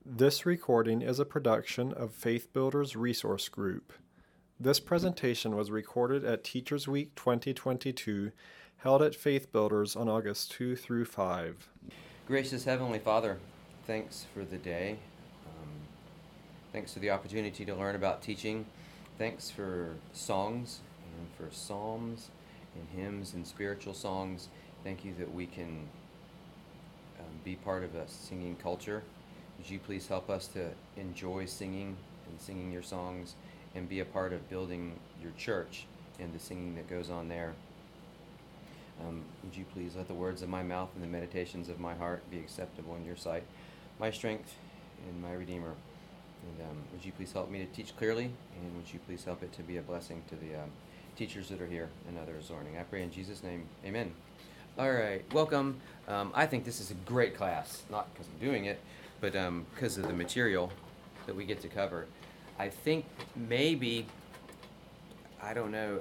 This recording is a production of Faith Builders Resource Group. This presentation was recorded at Teachers Week 2022, held at Faith Builders on August 2 through 5. Gracious Heavenly Father, thanks for the day. Thanks for the opportunity to learn about teaching. Thanks for songs and for psalms and hymns and spiritual songs. Thank you that we can be part of a singing culture. Would you please help us to enjoy singing and singing your songs and be a part of building your church and the singing that goes on there. Would you please let the words of my mouth and the meditations of my heart be acceptable in your sight, my strength and my Redeemer. And would you please help me to teach clearly, and would you please help it to be a blessing to the teachers that are here and others learning. I pray in Jesus' name, amen. All right, welcome. I think this is a great class, not because I'm doing it, but because of the material that we get to cover. I think maybe, I don't know,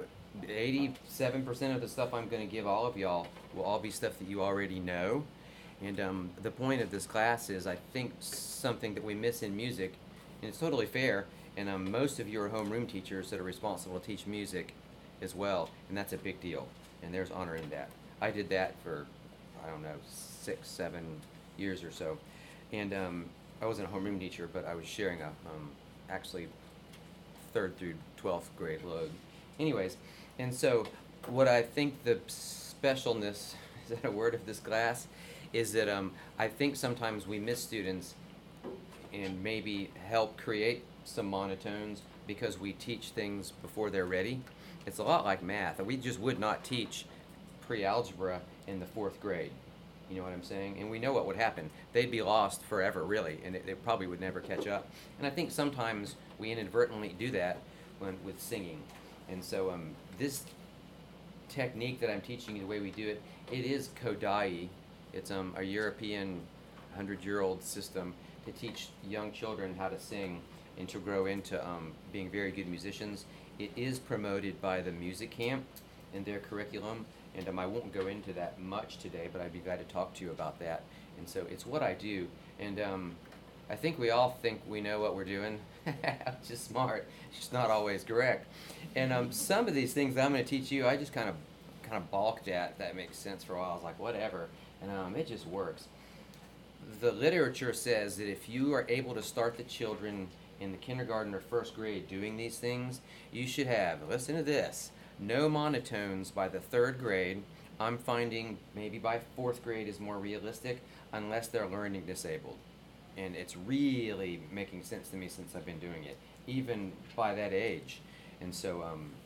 87% of the stuff I'm going to give all of y'all will all be stuff that you already know. And the point of this class is, I think, something that we miss in music, and it's totally fair, and most of you are homeroom teachers that are responsible to teach music as well, and that's a big deal, and there's honor in that. I did that for, I don't know, 6-7 years or so, and I wasn't a homeroom teacher, but I was sharing a actually 3rd through 12th grade load. Anyways, and so what I think the specialness, is that a word, of this class, is that I think sometimes we miss students and maybe help create some monotones because we teach things before they're ready. It's a lot like math. We just would not teach pre-algebra in the 4th grade. You know what I'm saying? And we know what would happen. They'd be lost forever, really, and they probably would never catch up. And I think sometimes we inadvertently do that with singing. And so this technique that I'm teaching you, the way we do it, it is Kodai. It's a European 100-year-old system to teach young children how to sing and to grow into being very good musicians. It is promoted by the music camp in their curriculum, and I won't go into that much today, but I'd be glad to talk to you about that. And so it's what I do, and I think we all think we know what we're doing, which is smart. It's just not always correct. And some of these things that I'm going to teach you, I just kind of balked at, if that makes sense, for a while. I was like, whatever, and it just works. The literature says that if you are able to start the children in the kindergarten or 1st grade doing these things, you should have, listen to this, no monotones by the 3rd grade. I'm finding maybe by 4th grade is more realistic, unless they're learning disabled. And it's really making sense to me since I've been doing it, even by that age. And so,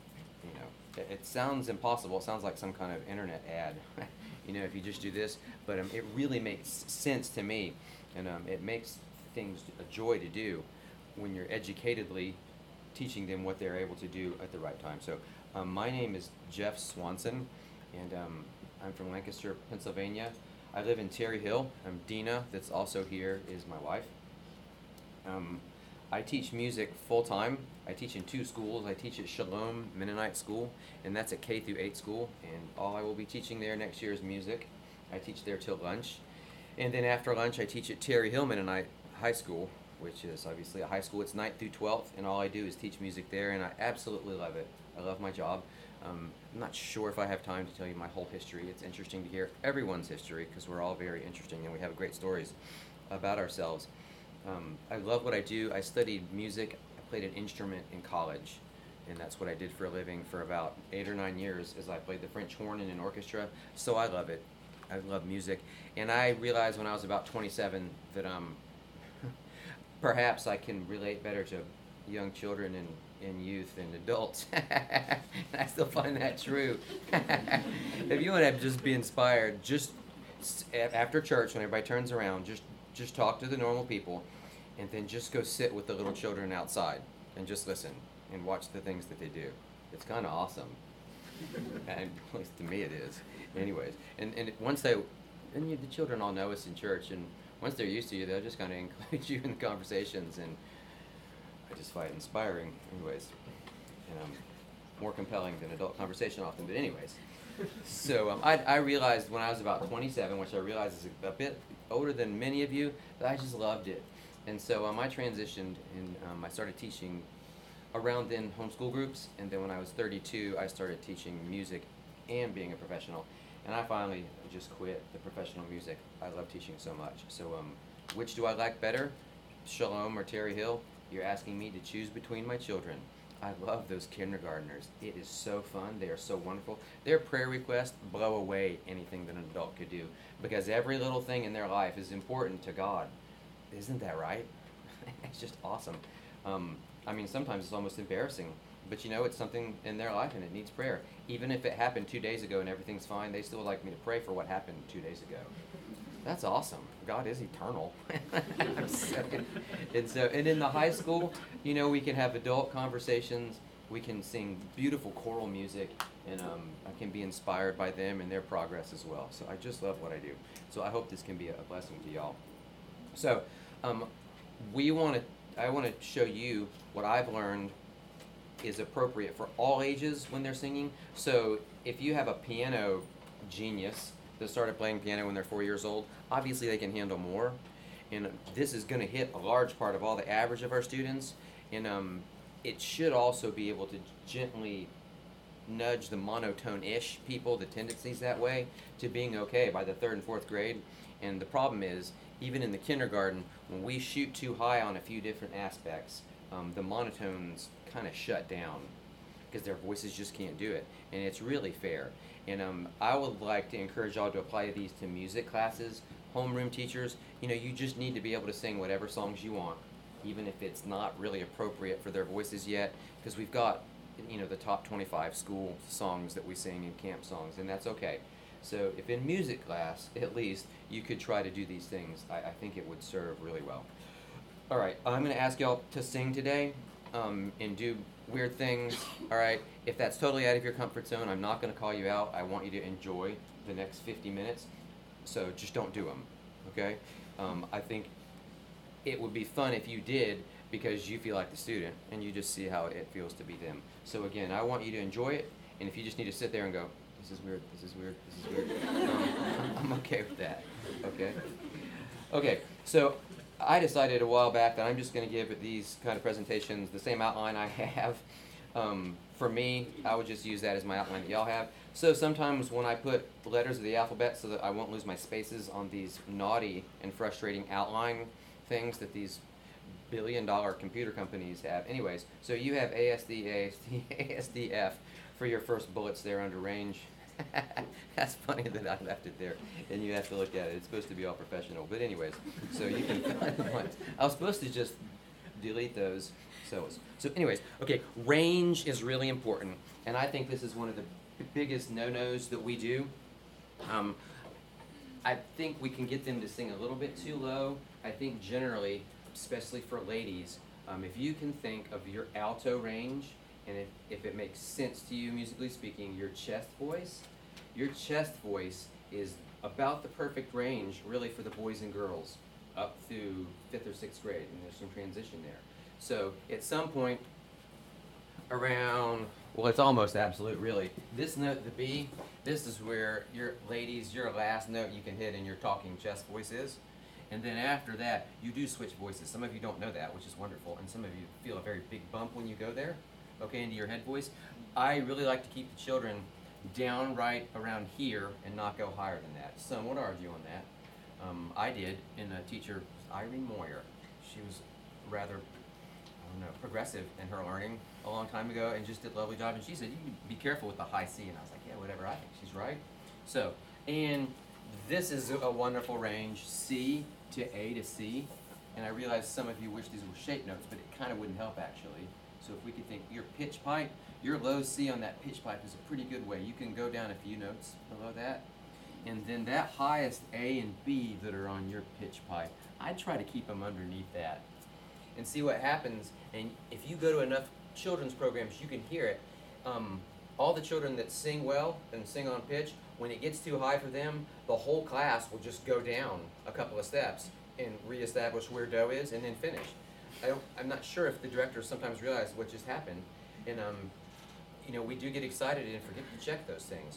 it sounds impossible. It sounds like some kind of internet ad, if you just do this. But it really makes sense to me, and it makes things a joy to do when you're educatedly teaching them what they're able to do at the right time. So my name is Jeff Swanson, and I'm from Lancaster, Pennsylvania. I live in Terry Hill. Dina, that's also here, is my wife. I teach music full-time. I teach in 2 schools. I teach at Shalom Mennonite School, and that's a K through 8 school, and all I will be teaching there next year is music. I teach there till lunch, and then after lunch I teach at Terry Hill Mennonite High School, which is obviously a high school. It's 9th through 12th, and all I do is teach music there, and I absolutely love it. I love my job. I'm not sure if I have time to tell you my whole history. It's interesting to hear everyone's history because we're all very interesting and we have great stories about ourselves. I love what I do. I studied music. I played an instrument in college, and that's what I did for a living for about 8 or 9 years, as I played the French horn in an orchestra. So I love it. I love music. And I realized when I was about 27 that perhaps I can relate better to young children and youth and adults. And I still find that true. If you want to just be inspired, just after church when everybody turns around, just talk to the normal people, and then just go sit with the little children outside and just listen and watch the things that they do. It's kind of awesome. And at least to me it is. Anyways, and once the children all know us in church, and once they're used to you, they'll just kind of include you in the conversations, and I just find it inspiring. Anyways, and more compelling than adult conversation often, but anyways. So I realized when I was about 27, which I realize is a bit older than many of you, that I just loved it. And so I transitioned and I started teaching around then homeschool groups, and then when I was 32, I started teaching music and being a professional. And I finally just quit the professional music. I love teaching so much. So which do I like better, Shalom or Terry Hill? You're asking me to choose between my children. I love those kindergartners. It is so fun. They are so wonderful. Their prayer requests blow away anything that an adult could do, because every little thing in their life is important to God. Isn't that right? It's just awesome. I mean, sometimes it's almost embarrassing, but you know, it's something in their life and it needs prayer. Even if it happened 2 days ago and everything's fine, they still like me to pray for what happened 2 days ago. That's awesome. God is eternal. And in the high school, you know, we can have adult conversations. We can sing beautiful choral music, and I can be inspired by them and their progress as well. So I just love what I do. So I hope this can be a blessing to y'all. So I want to show you what I've learned is appropriate for all ages when they're singing. So if you have a piano genius that started playing piano when they're 4 years old, obviously they can handle more. And this is going to hit a large part of all the average of our students. And it should also be able to gently nudge the monotone-ish people, the tendencies that way, to being okay by the 3rd and 4th grade. And the problem is, even in the kindergarten, when we shoot too high on a few different aspects, the monotones kind of shut down because their voices just can't do it. And it's really fair. And I would like to encourage y'all to apply these to music classes, homeroom teachers. You know, you just need to be able to sing whatever songs you want, even if it's not really appropriate for their voices yet, because we've got, you know, the top 25 school songs that we sing in camp songs, and that's okay. So if in music class, at least, you could try to do these things, I think it would serve really well. All right, I'm going to ask y'all to sing today and do weird things, all right? If that's totally out of your comfort zone, I'm not going to call you out. I want you to enjoy the next 50 minutes, so just don't do them, okay? I think it would be fun if you did, because you feel like the student, and you just see how it feels to be them. So again, I want you to enjoy it, and if you just need to sit there and go, this is weird, this is weird, this is weird, I'm okay with that, okay? Okay, so I decided a while back that I'm just going to give these kind of presentations the same outline I have. For me, I would just use that as my outline that y'all have. So sometimes when I put letters of the alphabet so that I won't lose my spaces on these naughty and frustrating outline things that these billion-dollar computer companies have. Anyways, so you have ASD, ASD, ASDF for your first bullets there under range. That's funny that I left it there, and you have to look at it. It's supposed to be all professional. But anyways, so you can find one. I was supposed to just delete those. So anyways, okay, range is really important, and I think this is one of the biggest no-nos that we do. I think we can get them to sing a little bit too low. I think generally, especially for ladies, if you can think of your alto range, and if it makes sense to you musically speaking, your chest voice is about the perfect range really for the boys and girls up through 5th or 6th grade, and there's some transition there. So at some point around, well, it's almost absolute really, this note, the B, this is where your last note you can hit in your talking chest voice is. And then after that, you do switch voices. Some of you don't know that, which is wonderful, and some of you feel a very big bump when you go there, okay, into your head voice. I really like to keep the children down right around here and not go higher than that. Some would argue on that. I did, and a teacher, Irene Moyer, she was rather, progressive in her learning a long time ago and just did a lovely job. And she said, you be careful with the high C. And I was like, yeah, whatever, I think she's right. So, and this is a wonderful range, C to A to C. And I realize some of you wish these were shape notes, but it kind of wouldn't help actually. So if we could think your pitch pipe, your low C on that pitch pipe is a pretty good way. You can go down a few notes below that. And then that highest A and B that are on your pitch pipe, I'd try to keep them underneath that. And see what happens. And if you go to enough children's programs, you can hear it. All the children that sing well and sing on pitch, when it gets too high for them, the whole class will just go down a couple of steps and reestablish where do is and then finish. I'm not sure if the directors sometimes realize what just happened. And we do get excited and forget to check those things.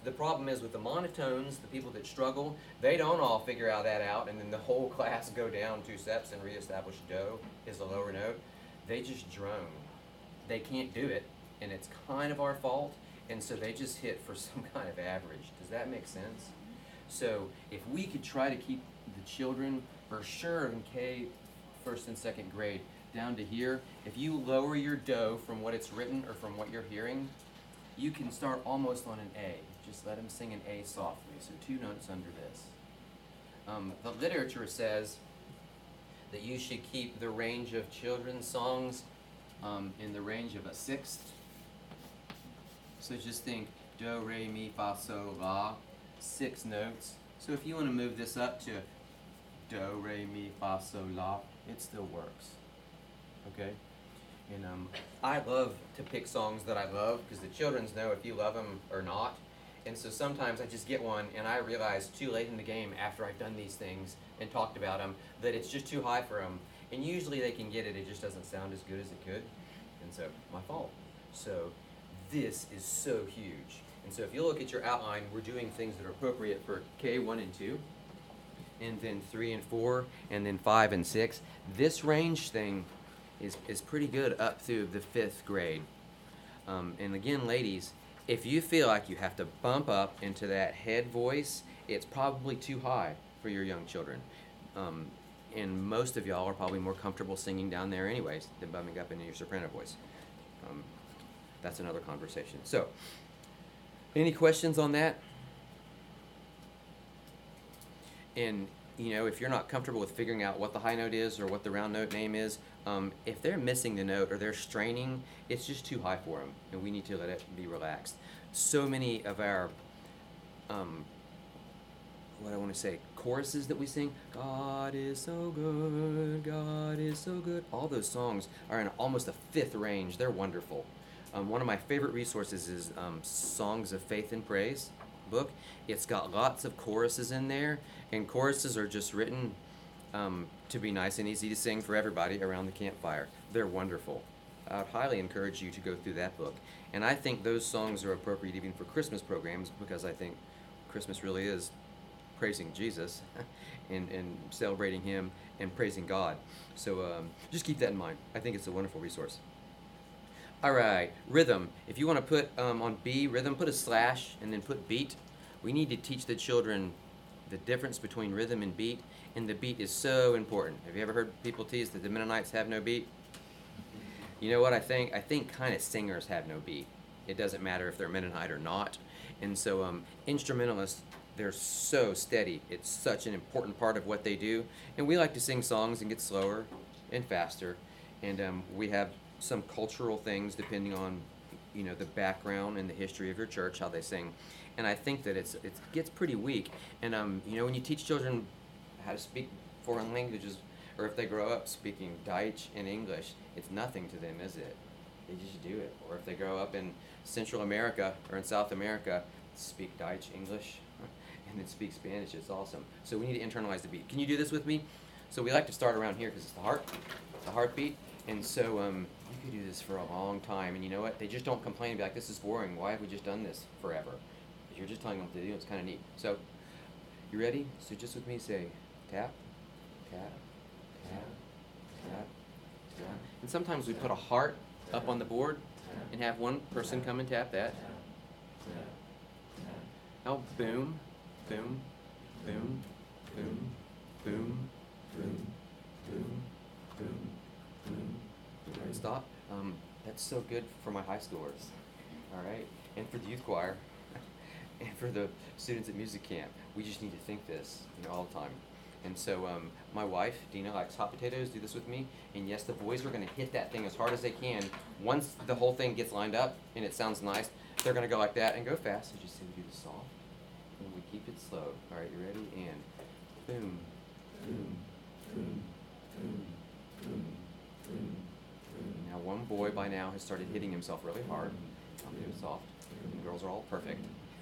the problem is with the monotones, the people that struggle, they don't all figure out that out, and then the whole class go down 2 steps and reestablish do is a lower note. They just drone. They can't do it, and it's kind of our fault, and so they just hit for some kind of average. Does that make sense? So if we could try to keep the children, for sure in K, first and second grade, down to here, if you lower your do from what it's written or from what you're hearing, you can start almost on an A. Just let them sing an A softly, so 2 notes under this. The literature says that you should keep the range of children's songs in the range of a sixth. So just think do, re, mi, fa, sol, la, 6 notes. So if you want to move this up to do, re, mi, fa, sol, la, it still works. Okay? And I love to pick songs that I love because the children's know if you love them or not. And so sometimes I just get one and I realize too late in the game after I've done these things and talked about them that it's just too high for them. And usually they can get it, it just doesn't sound as good as it could. And so, my fault. So, this is so huge. And so if you look at your outline, we're doing things that are appropriate for K1 and 2, and then 3 and 4, and then 5 and 6. This range thing is pretty good up through the 5th grade. And again, ladies, if you feel like you have to bump up into that head voice, it's probably too high for your young children. And most of y'all are probably more comfortable singing down there anyways than bumping up into your soprano voice. That's another conversation. So, any questions on that? And, you know, if you're not comfortable with figuring out what the high note is or what the round note name is, if they're missing the note or they're straining, it's just too high for them, and we need to let it be relaxed. So many of our, what I want to say, choruses that we sing, God is so good, God is so good, all those songs are in almost a 5th range. They're wonderful. One of my favorite resources is Songs of Faith and Praise book. It's got lots of choruses in there, and choruses are just written to be nice and easy to sing for everybody around the campfire. They're wonderful. I'd highly encourage you to go through that book. And I think those songs are appropriate even for Christmas programs, because I think Christmas really is praising Jesus and celebrating Him and praising God. So just keep that in mind. I think it's a wonderful resource. All right, rhythm. If you want to put on B, rhythm, put a slash and then put beat. We need to teach the children the difference between rhythm and beat, and the beat is so important. Have you ever heard people tease that the Mennonites have no beat? You know what I think? I think kind of singers have no beat. It doesn't matter if they're Mennonite or not. And so instrumentalists, they're so steady. It's such an important part of what they do. And we like to sing songs and get slower and faster. And we have some cultural things depending on, you know, the background and the history of your church, how they sing. And I think that it gets pretty weak. And you know, when you teach children how to speak foreign languages, or if they grow up speaking Deutsch and English, it's nothing to them, is it? They just do it. Or if they grow up in Central America or in South America, speak Deutsch, English, and then speak Spanish. It's awesome. So we need to internalize the beat. Can you do this with me? So we like to start around here because it's the heartbeat. And so you could do this for a long time. And you know what? They just don't complain and be like, this is boring. Why have we just done this forever? But you're just telling them what to do. It's kind of neat. So you ready? So just with me, say tap, tap, tap, tap, tap. And sometimes we put a heart up on the board and have one person come and tap that. Now boom, boom, boom, boom, boom, boom, boom, boom, boom. All right, stop. That's so good for my high schoolers. All right, and for the youth choir, and for the students at music camp. We just need to think this, you know, all the time. And so my wife, Dina, likes hot potatoes. Do this with me. And yes, the boys are going to hit that thing as hard as they can. Once the whole thing gets lined up and it sounds nice, they're going to go like that and go fast. So just say we do the soft, and we keep it slow. All right, you ready? And boom, boom, boom, boom, boom, boom. Now one boy by now has started hitting himself really hard. I'll do it soft. And the girls are all perfect.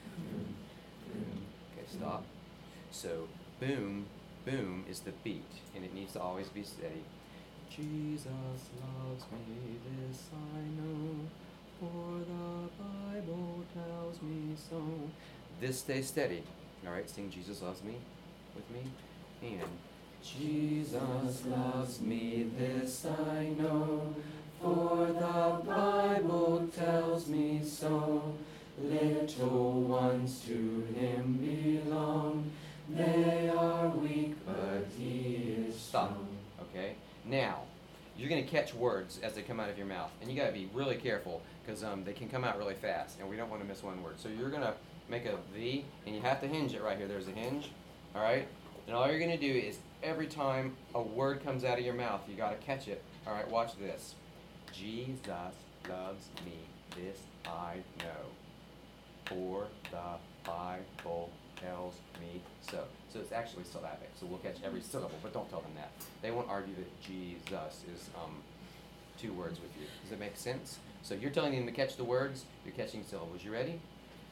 Okay, stop. So boom, boom is the beat, and it needs to always be steady. Jesus loves me, this I know, for the Bible tells me so. this stay steady. All right, sing Jesus Loves Me with me. And Jesus loves me, this I know, for the Bible tells me so. Little ones to him belong. They are weak, but he is strong. Stop. Okay? Now, you're going to catch words as they come out of your mouth. And you got to be really careful because they can come out really fast. And we don't want to miss one word. So you're going to make a V, and you have to hinge it right here. There's a hinge. All right? And all you're going to do is every time a word comes out of your mouth, you got to catch it. All right? Watch this. Jesus loves me. This I know. For the Bible tells me so. So it's actually syllabic, so we'll catch every syllable, but don't tell them that. They won't argue that Jesus is 2 words with you. Does that make sense? So you're telling them to catch the words, you're catching syllables. You ready?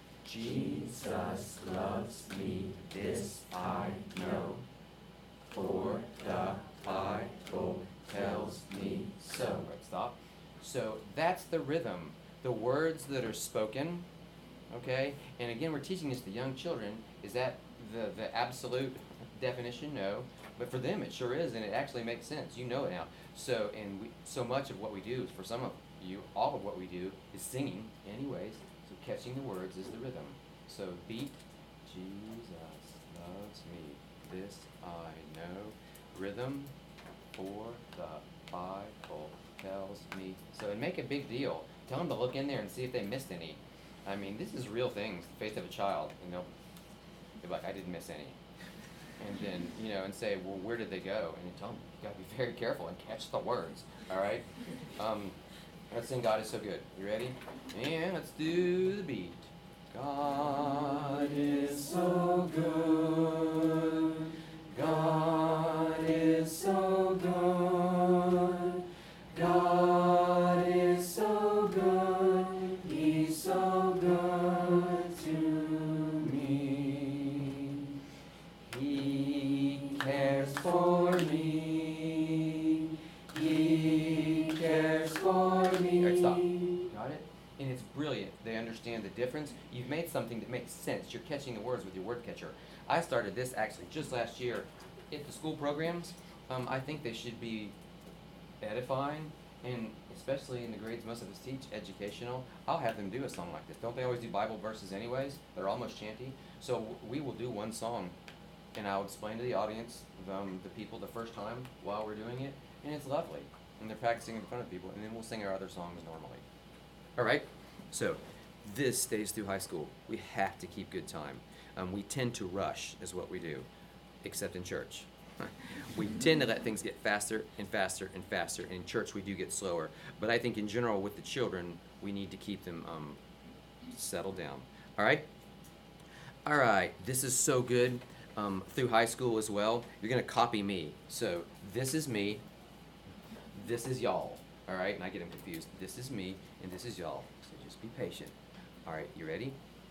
Jesus loves me, this I know, for the Bible tells me so. Right, stop. So that's the rhythm. The words that are spoken. Okay, and again, we're teaching this to young children. Is that the absolute definition? No, but for them it sure is, and it actually makes sense. You know it now. So, and so much of what we do, for some of you, all of what we do is singing anyways. So catching the words is the rhythm. So beat, Jesus loves me, this I know. Rhythm, for the Bible tells me so. And make a big deal. Tell them to look in there and see if they missed any. I mean, this is real things, the faith of a child, and they'll be like, I didn't miss any. And then, and say, well, where did they go? And you tell them, you gotta be very careful and catch the words, all right? Let's sing God is So Good. You ready? And let's do the beat. God is so good. God is so good. God is so good. He's so good to me. He cares for me. He cares for me. All right, stop. Got it? And it's brilliant. They understand the difference. You've made something that makes sense. You're catching the words with your word catcher. I started this actually just last year at the school programs. I think they should be edifying, and especially in the grades most of us teach, educational. I'll have them do a song like this. Don't they always do Bible verses anyways? They're almost chanty. So we will do one song, and I'll explain to the audience, the people the first time while we're doing it, and it's lovely. And they're practicing in front of people, and then we'll sing our other songs normally. All right? So this stays through high school. We have to keep good time. We tend to rush is what we do, except in church. We tend to let things get faster and faster and faster. And in church, we do get slower. But I think in general with the children, we need to keep them settled down. All right? All right. This is so good through high school as well. You're going to copy me. So this is me. This is y'all. All right? And I get them confused. This is me, and this is y'all. So just be patient. All right. You ready?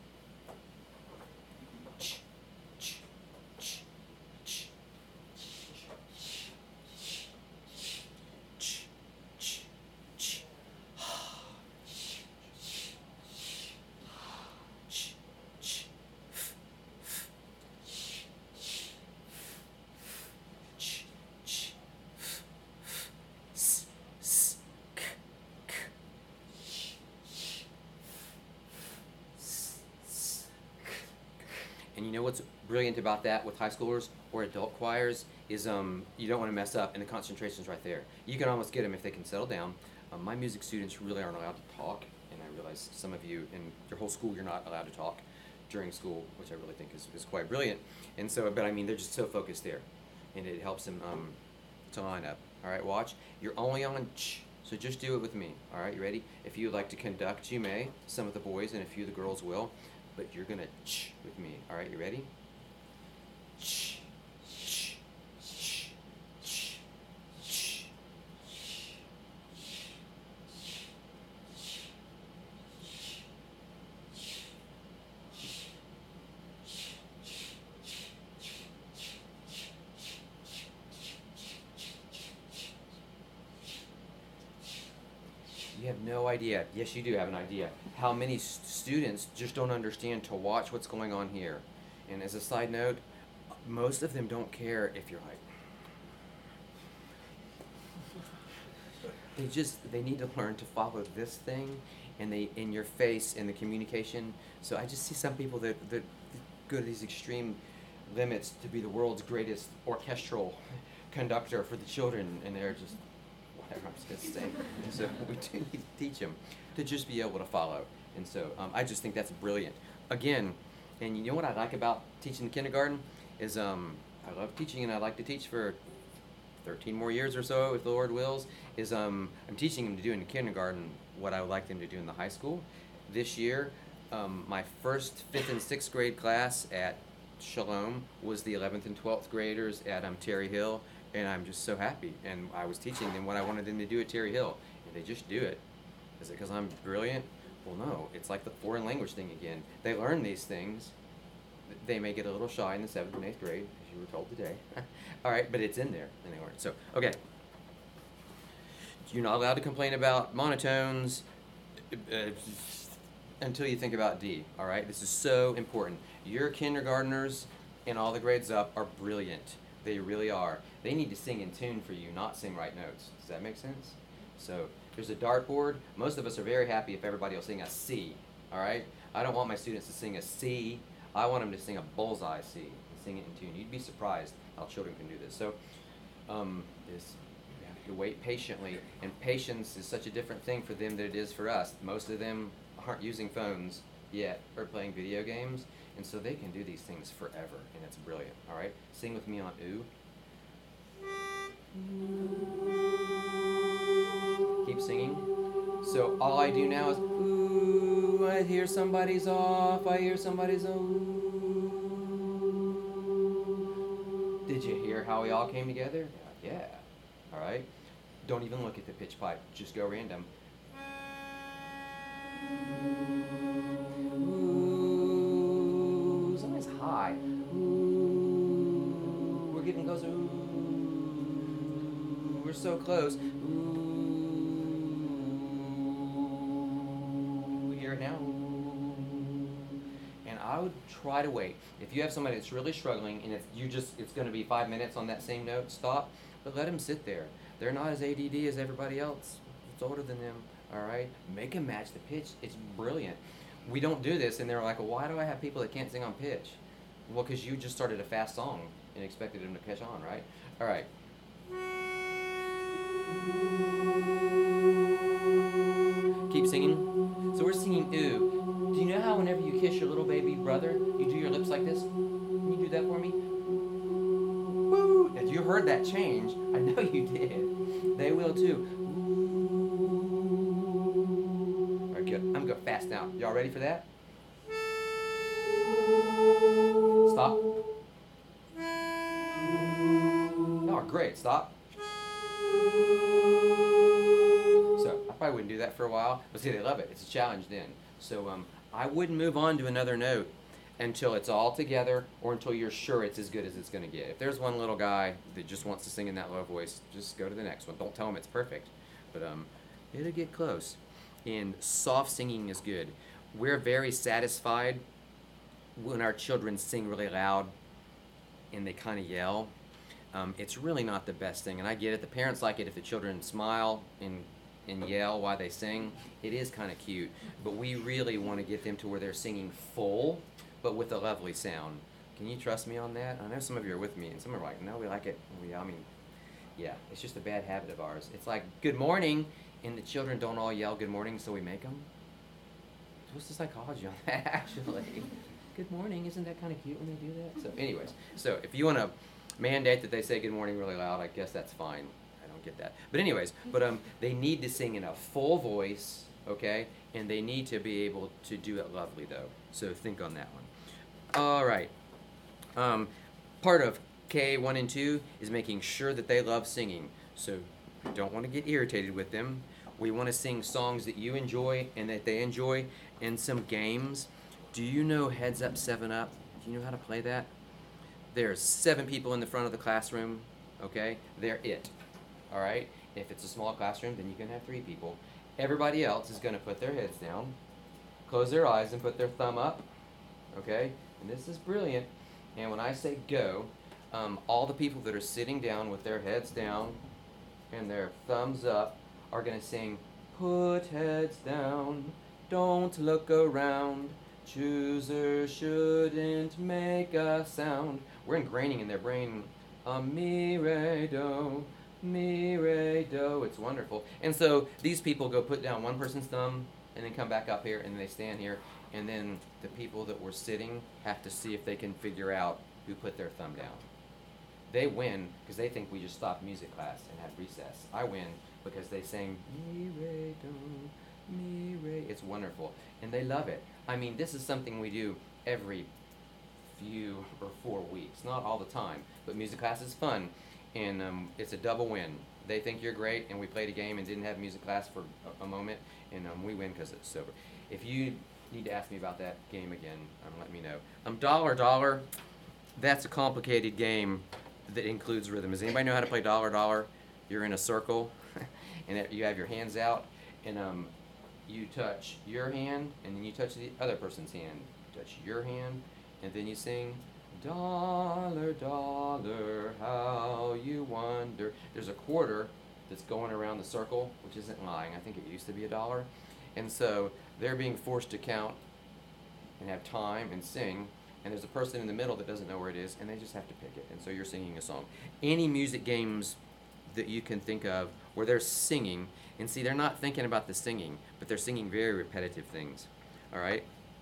And you know what's brilliant about that with high schoolers or adult choirs is you don't want to mess up, and the concentration's right there. You can almost get them if they can settle down. My music students really aren't allowed to talk, and I realize some of you in your whole school, you're not allowed to talk during school, which I really think is quite brilliant. And so, but I mean, they're just so focused there, and it helps them to line up. All right, watch. You're only on ch, so just do it with me. All right, you ready? If you would like to conduct, you may. Some of the boys and a few of the girls will. But you're gonna ch with me. All right, you ready? Ch, ch, ch, ch, ch. You have no idea. Yes, you do have an idea. How many students just don't understand to watch what's going on here. And as a side note, most of them don't care if you're like, they need to learn to follow this thing, and they in your face in the communication. So I just see some people that go to these extreme limits to be the world's greatest orchestral conductor for the children, and they're just whatever I'm just gonna say. And so we do need to teach them to just be able to follow. And so I just think that's brilliant. Again, and you know what I like about teaching the kindergarten is I love teaching, and I like to teach for 13 more years or so, if the Lord wills, is I'm teaching them to do in the kindergarten what I would like them to do in the high school. This year, my first 5th and 6th grade class at Shalom was the 11th and 12th graders at Terry Hill, and I'm just so happy. And I was teaching them what I wanted them to do at Terry Hill, and they just do it. Is it because I'm brilliant? Well, no. It's like the foreign language thing again. They learn these things. They may get a little shy in the 7th and 8th grade, as you were told today. All right, but it's in there, and they learn. So, okay. You're not allowed to complain about monotones until you think about D, all right? This is so important. Your kindergartners and all the grades up are brilliant. They really are. They need to sing in tune for you, not sing right notes. Does that make sense? So there's a dartboard. Most of us are very happy if everybody will sing a C, all right? I don't want my students to sing a C. I want them to sing a bullseye C and sing it in tune. You'd be surprised how children can do this. So you have to wait patiently, and patience is such a different thing for them than it is for us. Most of them aren't using phones yet or playing video games, and so they can do these things forever, and it's brilliant. All right, sing with me on ooh. Keep singing. So all I do now is ooh, I hear somebody's off, I hear somebody's ooh. Did you hear how we all came together? Yeah. All right. Don't even look at the pitch pipe. Just go random. Ooh, somebody's high. Ooh, we're getting closer. Ooh, we're so close. Ooh, hear it now. And I would try to wait. If you have somebody that's really struggling, and it's going to be 5 minutes on that same note, stop. But let them sit there. They're not as ADD as everybody else. It's older than them, all right? Make them match the pitch. It's brilliant. We don't do this, and they're like, well, why do I have people that can't sing on pitch? Well, because you just started a fast song and expected them to catch on, right? All right. Keep singing. So we're singing ooh. Do you know how whenever you kiss your little baby brother, you do your lips like this? Can you do that for me? Woo! If you heard that change, I know you did. They will too. All right, good. I'm going to go fast now. Y'all ready for that? Stop. Oh, great. Stop. So I probably wouldn't do that for a while, but see, they love it. It's a challenge then. So I wouldn't move on to another note until it's all together, or until you're sure it's as good as it's going to get. If there's one little guy that just wants to sing in that low voice, just go to the next one. Don't tell him it's perfect, but it'll get close. And soft singing is good. We're very satisfied when our children sing really loud and they kind of yell. It's really not the best thing, and I get it. The parents like it if the children smile and yell while they sing. It is kind of cute, but we really want to get them to where they're singing full, but with a lovely sound. Can you trust me on that? I know some of you are with me, and some are like, no, we like it. Yeah, it's just a bad habit of ours. It's like, good morning, and the children don't all yell good morning, so we make them. What's the psychology on that, actually? Good morning, isn't that kind of cute when they do that? So anyways, so if you want to mandate that they say good morning really loud, I guess that's fine. I don't get that. But anyways, they need to sing in a full voice, okay? And they need to be able to do it lovely, though. So think on that one. All right. Part of K1 and 2 is making sure that they love singing. So we don't want to get irritated with them. We want to sing songs that you enjoy and that they enjoy, and some games. Do you know Heads Up, 7 Up? Do you know how to play that? There's 7 people in the front of the classroom, okay? They're it, all right? If it's a small classroom, then you can have 3 people. Everybody else is going to put their heads down, close their eyes, and put their thumb up. Okay? And this is brilliant. And when I say go, all the people that are sitting down with their heads down and their thumbs up are going to sing, put heads down, don't look around, choosers shouldn't make a sound. We're ingraining in their brain, mi, re, do, mi, re, do. It's wonderful. And so these people go put down one person's thumb and then come back up here and they stand here. And then the people that were sitting have to see if they can figure out who put their thumb down. They win because they think we just stopped music class and had recess. I win because they sang mi, re, do, mi, re. It's wonderful. And they love it. I mean, this is something we do every few or 4 weeks. Not all the time, but music class is fun. And it's a double win. They think you're great, and we played a game and didn't have music class for a moment, and we win because it's sober. If you need to ask me about that game again, let me know. Dollar Dollar, that's a complicated game that includes rhythm. Does anybody know how to play Dollar Dollar? You're in a circle, and you have your hands out, and you touch your hand, and then you touch the other person's hand. You touch your hand, and then you sing, dollar, dollar, how you wonder. There's a quarter that's going around the circle, which isn't lying. I think it used to be $1. And so they're being forced to count and have time and sing, and there's a person in the middle that doesn't know where it is, and they just have to pick it. And so you're singing a song. Any music games that you can think of where they're singing, and see, they're not thinking about the singing, but they're singing very repetitive things. All right?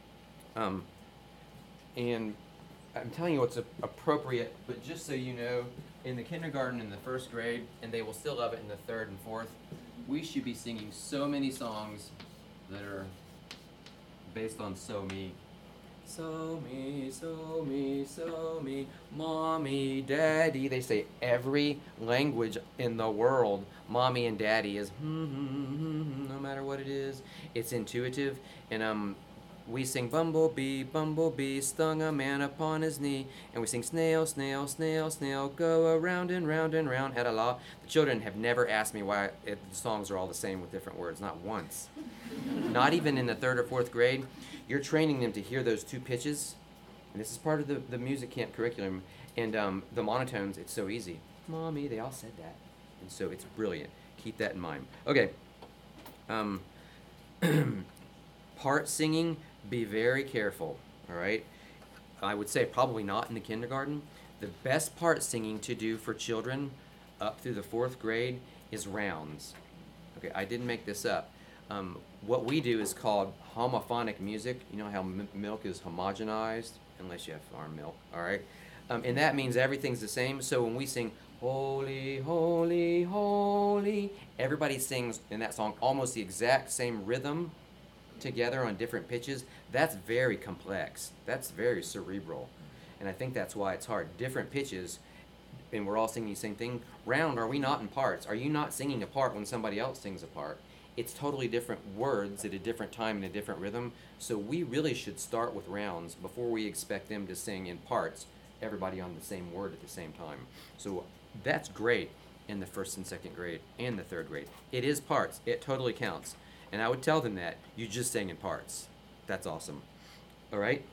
And I'm telling you what's appropriate, but just so you know, in the kindergarten and the first grade, and they will still love it in the third and fourth, we should be singing so many songs that are based on so me. So me, so me, so me, mommy, daddy. They say every language in the world, mommy and daddy is no matter what it is. It's intuitive, and we sing bumblebee, bumblebee, stung a man upon his knee, and we sing snail, snail, snail, snail, go around and round and round, had a law. The children have never asked me why the songs are all the same with different words, not once. Not even in the third or fourth grade. You're training them to hear those two pitches, and this is part of the music camp curriculum, and the monotones, it's so easy. Mommy, they all said that, and so it's brilliant. Keep that in mind. Okay. Part singing, be very careful, all right? I would say probably not in the kindergarten. The best part singing to do for children up through the fourth grade is rounds. Okay, I didn't make this up. What we do is called homophonic music. You know how milk is homogenized, unless you have farm milk, all right? And that means everything's the same. So when we sing, holy, holy, holy, everybody sings in that song almost the exact same rhythm together on different pitches. That's very complex. That's very cerebral. And I think that's why it's hard. Different pitches, and we're all singing the same thing. Round, are we not in parts? Are you not singing a part when somebody else sings a part? It's totally different words at a different time and a different rhythm. So we really should start with rounds before we expect them to sing in parts, everybody on the same word at the same time. So that's great in the first and second grade and the third grade. It is parts. It totally counts. And I would tell them that. You just sang in parts. That's awesome. All right?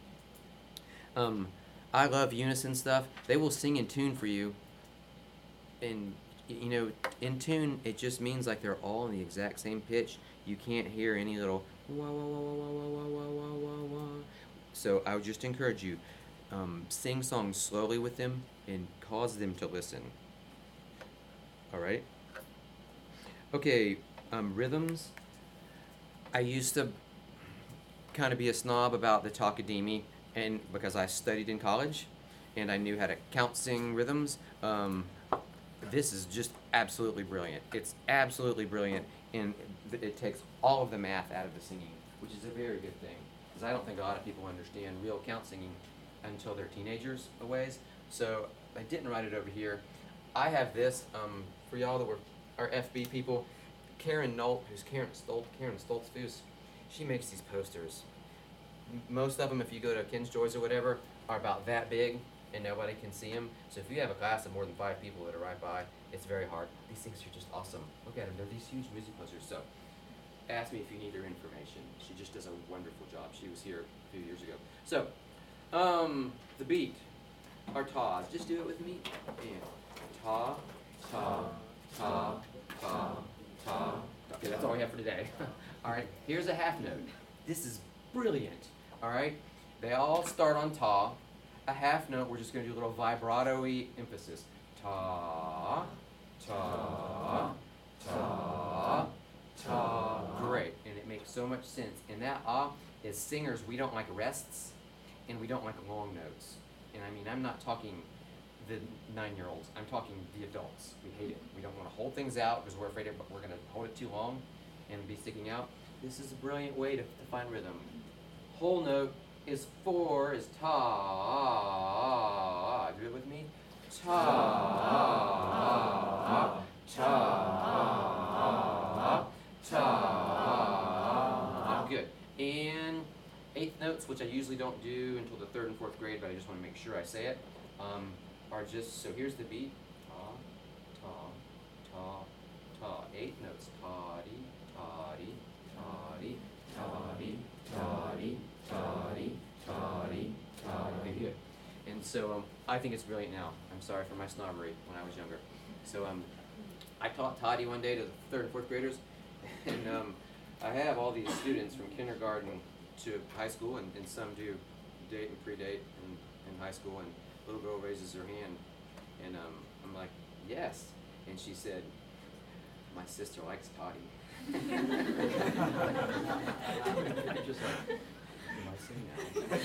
I love unison stuff. They will sing in tune for you. And, you know, in tune, it just means like they're all in the exact same pitch. You can't hear any little wah, wah, wah, wah, wah, wah, wah, wah, wah, wah. So I would just encourage you, sing songs slowly with them and cause them to listen. All right? Okay, rhythms. I used to kind of be a snob about the Takadimi, and because I studied in college and I knew how to count sing rhythms. This is just absolutely brilliant. It's absolutely brilliant, and it takes all of the math out of the singing, which is a very good thing, because I don't think a lot of people understand real count singing until they're teenagers a ways. So I didn't write it over here. I have this for y'all that are FB people. Karen Nolt, who's Karen Stoltzfus, she makes these posters. Most of them, if you go to Ken's Joys or whatever, are about that big, and nobody can see them. So if you have a class of more than 5 people that are right by, it's very hard. These things are just awesome. Look at them. They're these huge music posters. So ask me if you need her information. She just does a wonderful job. She was here a few years ago. So, the beat, our ta's. Just do it with me. And ta, ta, ta, ta, ta. Okay, that's all we have for today. All right, here's a half note. This is brilliant. All right, they all start on ta. A half note, we're just going to do a little vibrato-y emphasis. Ta, ta, ta, ta. Great, and it makes so much sense. And that is singers, we don't like rests, and we don't like long notes. And I mean, I'm not talking the 9-year-olds. I'm talking the adults. We hate it. We don't want to hold things out because we're afraid we're going to hold it too long and be sticking out. This is a brilliant way to find rhythm. Whole note is 4 is ta. Do it with me. Ta, ta, ta. Good. And 8th notes, which I usually don't do until the 3rd and 4th grade, but I just want to make sure I say it, are just, so here's the beat. Ta, ta, ta, ta. 8 notes. Ta-dee, ta-dee, ta-dee, ta-dee, ta-dee, ta-dee, ta-dee, ta-dee. Good. And so I think it's brilliant now. I'm sorry for my snobbery when I was younger. So I taught Toddy one day to the 3rd and 4th graders, and I have all these students from kindergarten to high school, and some do date and predate in high school, and little girl raises her hand, and I'm like, yes, and she said, my sister likes Toddy. Just like, am I saying that?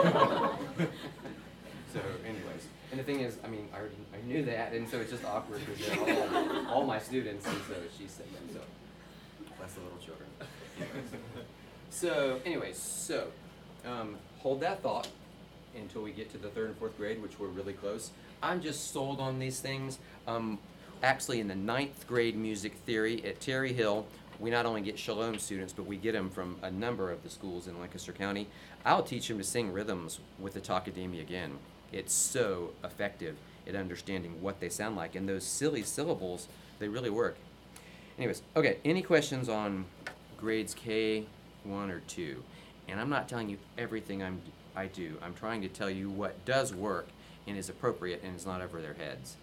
So anyways, and the thing is, I mean, I knew that, and so it's just awkward because they're all my students, and so she said that, so bless the little children. So anyways, hold that thought until we get to the 3rd and 4th grade, which we're really close. I'm just sold on these things. Actually, in the 9th grade music theory at Terry Hill, we not only get Shalom students, but we get them from a number of the schools in Lancaster County. I'll teach them to sing rhythms with the Talkademi again. It's so effective at understanding what they sound like, and those silly syllables, they really work. Anyways, okay, any questions on grades K, 1, or 2? And I'm not telling you everything I do. I'm trying to tell you what does work and is appropriate and is not over their heads.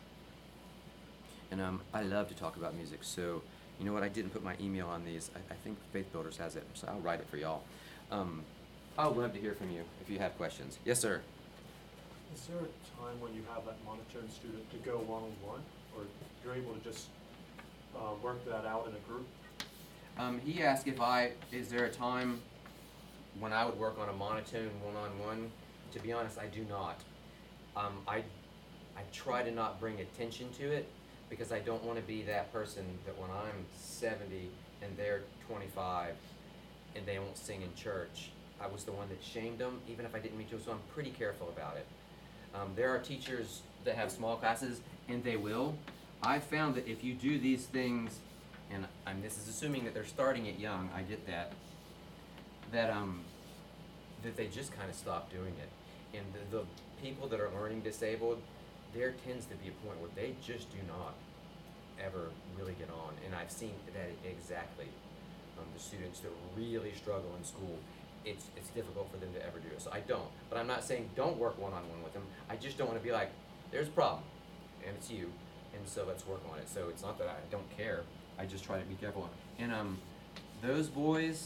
And I love to talk about music, so you know what? I didn't put my email on these. I think Faith Builders has it, so I'll write it for y'all. I'd love to hear from you if you have questions. Yes, sir. Is there a time when you have that monotone student to go one-on-one, or you're able to just work that out in a group? He asked is there a time when I would work on a monotone one-on-one? To be honest, I do not. I try to not bring attention to it because I don't want to be that person that when I'm 70 and they're 25 and they won't sing in church, I was the one that shamed them, even if I didn't mean to, so I'm pretty careful about it. There are teachers that have small classes, and they will. I've found that if you do these things, and this is assuming that they're starting it young, I get that, that they just kind of stop doing it. And the people that are learning disabled, there tends to be a point where they just do not ever really get on. And I've seen that exactly. The students that really struggle in school, it's difficult for them to ever do it. So I don't. But I'm not saying don't work one-on-one with them. I just don't want to be like, there's a problem, and it's you, and so let's work on it. So it's not that I don't care. I just try to be careful. And those boys,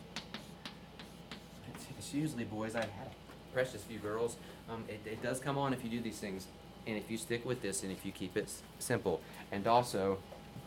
it's usually boys. I had a precious few girls. It does come on if you do these things, and if you stick with this, and if you keep it simple. And also,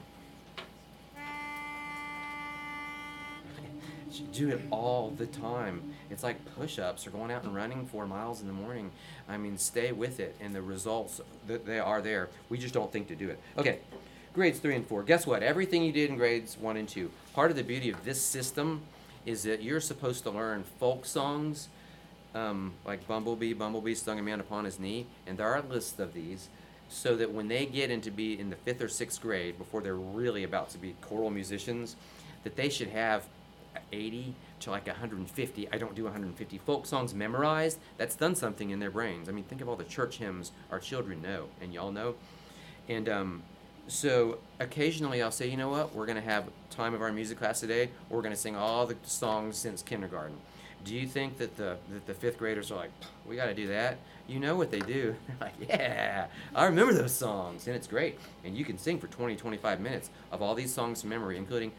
do it all the time. It's like push-ups or going out and running 4 miles in the morning. I mean, stay with it, and the results, they are there. We just don't think to do it. Okay, grades 3 and 4. Guess what? Everything you did in grades 1 and 2. Part of the beauty of this system is that you're supposed to learn folk songs, like Bumblebee stung a man upon his knee, and there are lists of these, so that when they get into be in the 5th or 6th grade, before they're really about to be choral musicians, that they should have 80 to like 150, I don't do 150 folk songs memorized. That's done something in their brains. I mean, think of all the church hymns our children know, and y'all know. And So occasionally I'll say, you know what, we're going to have time of our music class today. We're going to sing all the songs since kindergarten. Do you think that the fifth graders are like, we got to do that? You know what they do. They're like, yeah, I remember those songs. And it's great. And you can sing for 20, 25 minutes of all these songs from memory, including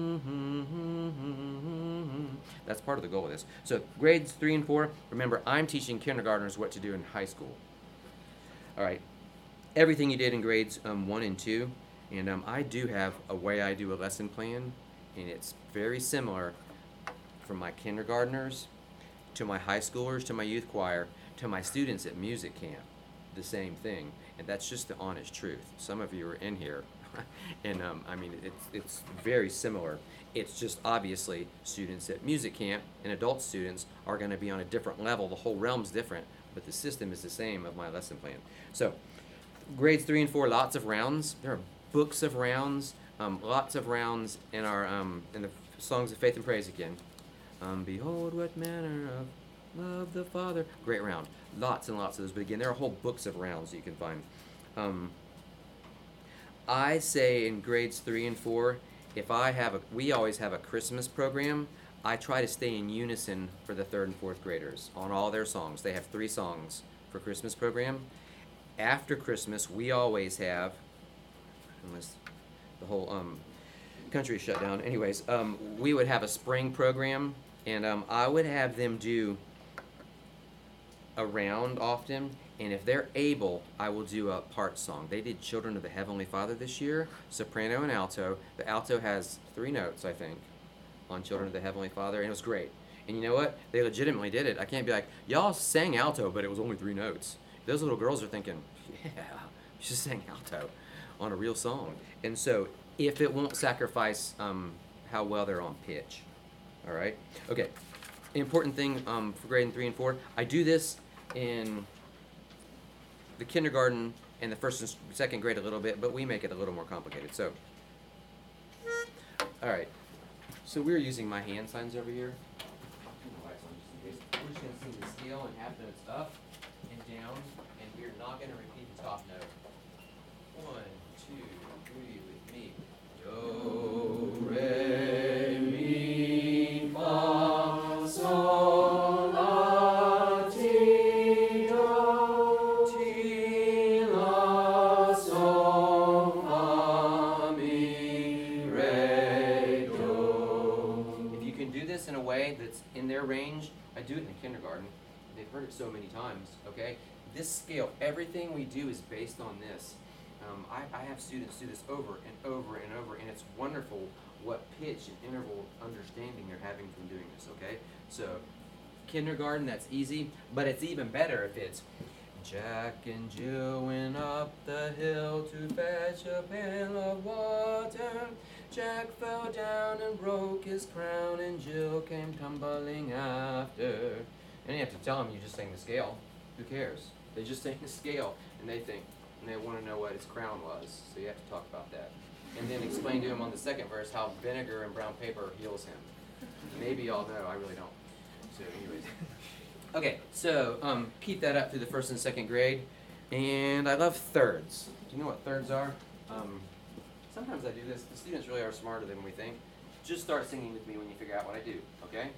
that's part of the goal of this. So grades 3 and 4, remember, I'm teaching kindergartners what to do in high school. All right. Everything you did in grades 1 and 2. And I do have a way I do a lesson plan, and it's very similar from my kindergartners to my high schoolers to my youth choir to my students at music camp. The same thing, and that's just the honest truth. Some of you are in here, and I mean it's very similar. It's just obviously students at music camp and adult students are going to be on a different level. The whole realm's different, but the system is the same of my lesson plan. So grades 3 and 4, lots of rounds. There are books of rounds, lots of rounds in our in the songs of faith and praise again. Behold what manner of love the Father. Great round. Lots and lots of those. But again, there are whole books of rounds that you can find. I say in grades 3 and 4, we always have a Christmas program. I try to stay in unison for the 3rd and 4th graders on all their songs. They have 3 songs for Christmas program. After Christmas, we always have, unless the whole country is shut down. Anyways, we would have a spring program, and I would have them do a round often, and if they're able, I will do a part song. They did Children of the Heavenly Father this year, soprano and alto. The alto has 3 notes, I think, on Children of the Heavenly Father, and it was great. And you know what? They legitimately did it. I can't be like, y'all sang alto, but it was only 3 notes. Those little girls are thinking, yeah, you just sang alto on a real song. And so if it won't sacrifice how well they're on pitch. All right? Okay. Important thing for grade 3 and 4, I do this in the kindergarten and the 1st and 2nd grade a little bit, but we make it a little more complicated. So, all right. So we're using my hand signs over here. We're just going to sing the scale and half notes up and down, and we're not going to repeat the top note. 1, 2, 3 with me. Do, re, mi, fa, sol, la, ti, do, ti, la, sol, fa, mi, re, do. If you can do this in a way that's in their range, I do it in the kindergarten. They've heard it so many times, okay? This scale, everything we do is based on this. I have students do this over and over and over, and it's wonderful what pitch and interval understanding they're having from doing this, okay? So, kindergarten, that's easy, but it's even better if it's Jack and Jill went up the hill to fetch a pail of water. Jack fell down and broke his crown, and Jill came tumbling after. And you have to tell them you just sang the scale. Who cares? They just sang the scale, and they think, and they want to know what his crown was. So you have to talk about that. And then explain to him on the 2nd verse how vinegar and brown paper heals him. Maybe y'all know, I really don't. So anyways. Okay, so keep that up through the 1st and 2nd grade. And I love thirds. Do you know what thirds are? Sometimes I do this. The students really are smarter than we think. Just start singing with me when you figure out what I do, okay?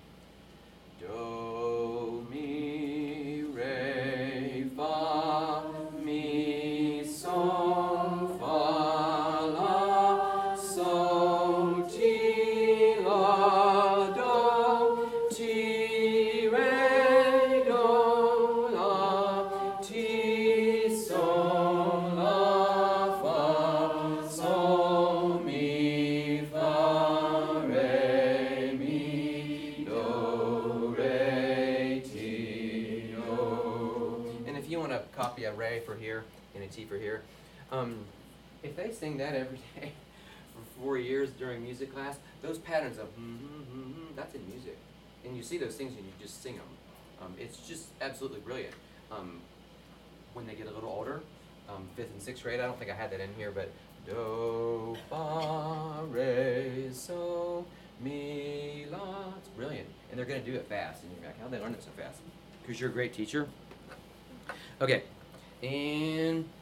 Do, mi, re, fa, mi, sol, fa, la, sol, ti, la, do, ti, re, do, la, ti, sol, la, fa, sol, mi, fa, re, mi, do, re, ti, do. And if you want to copy a re for here and a ti for here, if they sing that every day for 4 years during music class, those patterns of that's in music. And you see those things and you just sing them. It's just absolutely brilliant. When they get a little older, 5th and 6th grade, I don't think I had that in here, but do, fa, re, so, mi, la. It's brilliant. And they're going to do it fast. And you're like, how'd they learn it so fast? Because you're a great teacher. Okay. And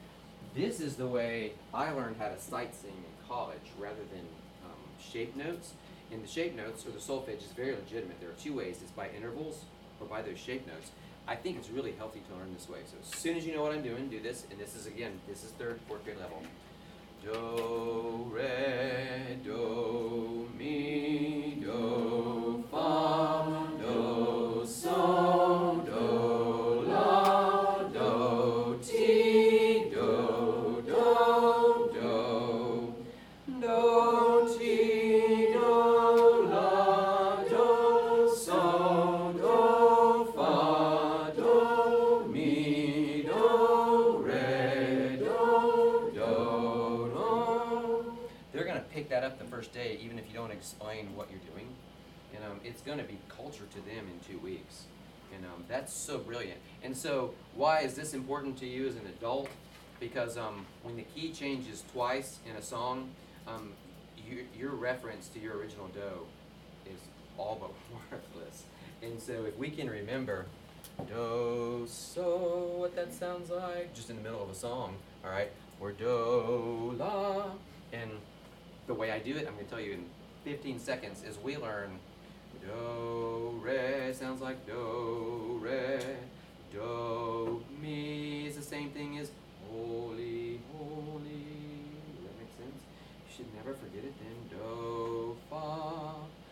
This is the way I learned how to sight sing in college rather than shape notes. And the shape notes, or the solfege, is very legitimate. There are two ways. It's by intervals or by those shape notes. I think it's really healthy to learn this way. So as soon as you know what I'm doing, do this. And this is, again, this is 3rd, 4th grade level. Do, re, do, mi, do, fa, do, sol, do, la, do, ti, do, do, do, do, ti, do, la, do, sol, do, fa, do, mi, do, re, do, do. They're going to pick that up the first day, even if you don't explain what you're doing. And it's going to be culture to them in 2 weeks. And that's so brilliant. And so why is this important to you as an adult? Because when the key changes twice in a song, your reference to your original do is all but worthless. And so if we can remember do, so, what that sounds like, just in the middle of a song, all right, or do, la, and the way I do it, I'm going to tell you in 15 seconds, is we learn do, re, sounds like do, re, do, mi is the same thing as holy, holy. Does that make sense? You should never forget it then. Do, fa,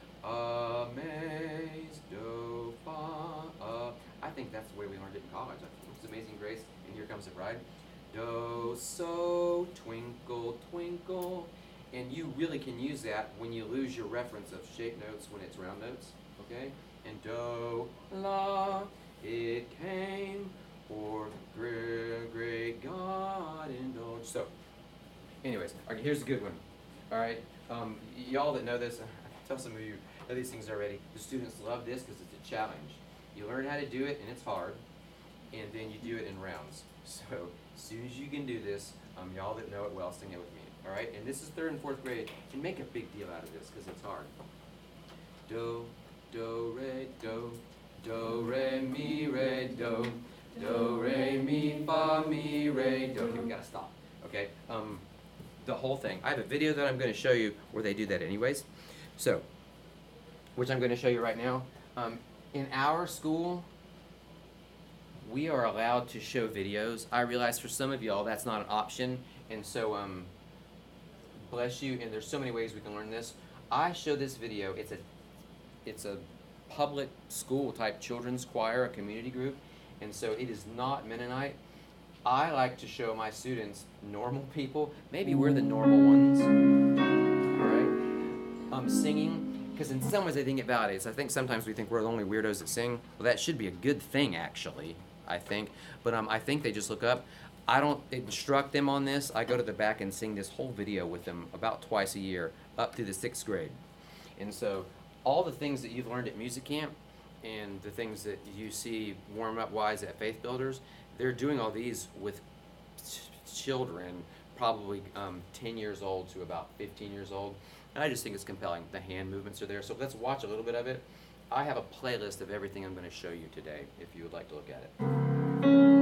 amaze, do, fa, I think that's the way we learned it in college. It's Amazing Grace, and Here Comes the Bride. Do, so, twinkle, twinkle. And you really can use that when you lose your reference of shape notes when it's round notes, okay? And do, la, it came, for great God indulged. So, anyways, okay, here's a good one, all right? Y'all that know this, I tell some of you know these things already. The students love this because it's a challenge. You learn how to do it, and it's hard, and then you do it in rounds. So, as soon as you can do this, y'all that know it well, sing it with me. All right, and this is 3rd and 4th grade. And make a big deal out of this because it's hard. Do, re, do, re, mi, re, do, re, mi, fa, mi, re, do. Okay, we gotta stop. Okay, the whole thing. I have a video that I'm going to show you where they do that, anyways. So, which I'm going to show you right now. In our school, we are allowed to show videos. I realize for some of y'all that's not an option, and so bless you, and there's so many ways we can learn this. I show this video. It's a public school type children's choir, a community group, and so it is not Mennonite. I like to show my students normal people. Maybe we're the normal ones, all right? Singing, because in some ways I think it validates. I think sometimes we think we're the only weirdos that sing. Well, that should be a good thing, actually, I think. But I think they just look up. I don't instruct them on this. I go to the back and sing this whole video with them about twice a year up through the 6th grade. And so all the things that you've learned at music camp and the things that you see warm-up wise at Faith Builders, they're doing all these with children, probably 10 years old to about 15 years old. And I just think it's compelling. The hand movements are there. So let's watch a little bit of it. I have a playlist of everything I'm going to show you today if you would like to look at it.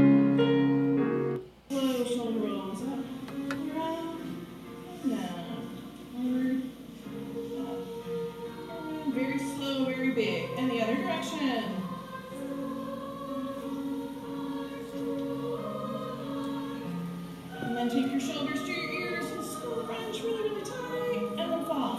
Shoulder rolls up, around, down, forward, up, very slow, very big, and the other direction. And then take your shoulders to your ears and scrunch really, really tight, and then fall.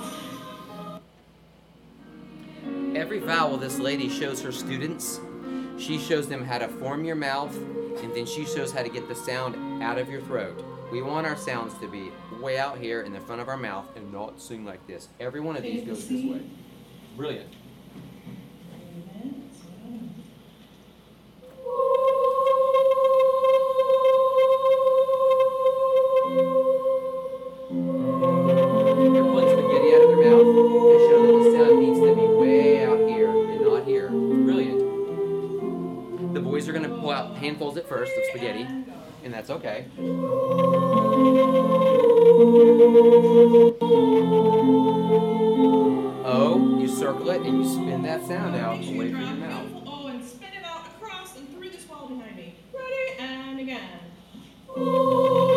Every vowel this lady shows her students. She shows them how to form your mouth, and then she shows how to get the sound out of your throat. We want our sounds to be way out here in the front of our mouth and not sing like this. Every one of these goes this way. Brilliant. They're pulling spaghetti out of their mouth to show that the sound needs to be way out here and not here. Brilliant. The boys are going to pull out handfuls at first of spaghetti, and that's okay. Oh, you circle it and you spin that sound out away from your mouth. Oh, and spin it out across and through this wall behind me. Ready? And again.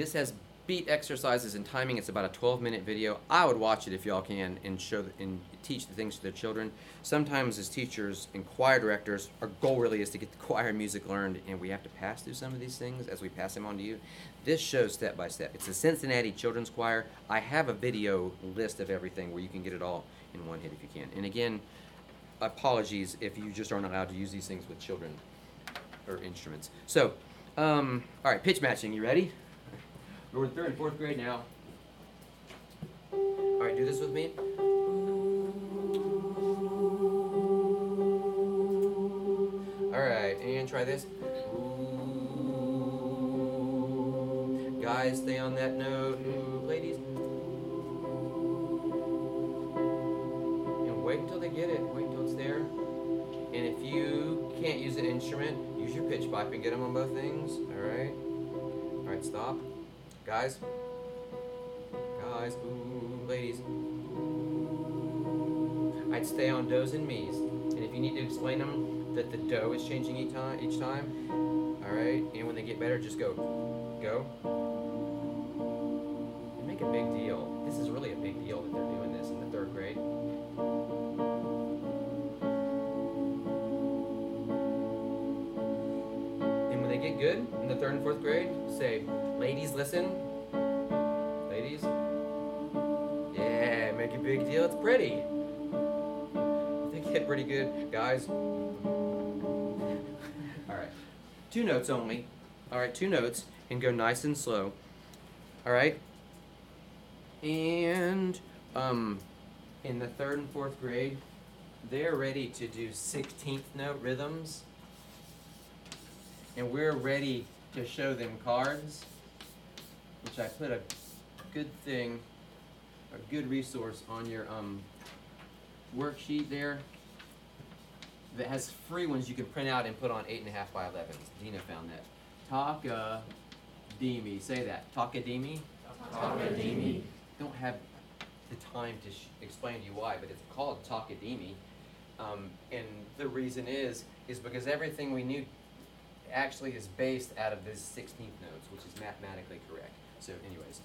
This has beat exercises and timing. It's about a 12-minute video. I would watch it if y'all can and and teach the things to their children. Sometimes as teachers and choir directors, our goal really is to get the choir music learned, and we have to pass through some of these things as we pass them on to you. This shows step by step. It's the Cincinnati Children's Choir. I have a video list of everything where you can get it all in one hit if you can. And again, apologies if you just aren't allowed to use these things with children or instruments. So, all right, pitch matching. You ready? We're in 3rd and 4th grade now. All right, do this with me. All right, and try this. Guys, stay on that note. Ladies. And wait until they get it. Wait until it's there. And if you can't use an instrument, use your pitch pipe and get them on both things. All right. All right, stop. Guys, ooh, ladies. I'd stay on do's and me's, and if you need to explain them that the do is changing each time, all right. And when they get better, just go, and make a big deal. This is really a big deal that they're doing this in the 3rd grade. And when they get good in the 3rd and 4th grade, say, ladies, listen. Ladies. Yeah, make a big deal. It's pretty. They get pretty good. Guys. All right. 2 notes only. All right, 2 notes. And go nice and slow. All right. And in the 3rd and 4th grade, they're ready to do 16th note rhythms. And we're ready to show them cards, which I put a good thing, a good resource on your worksheet there that has free ones you can print out and put on 8.5 by 11s. Dina found that. Talkadimi. Say that. Talkadimi. Talkadimi. Don't have the time to explain to you why, but it's called Talkadimi. And the reason is because everything we knew actually is based out of this 16th notes, which is mathematically correct. So anyways,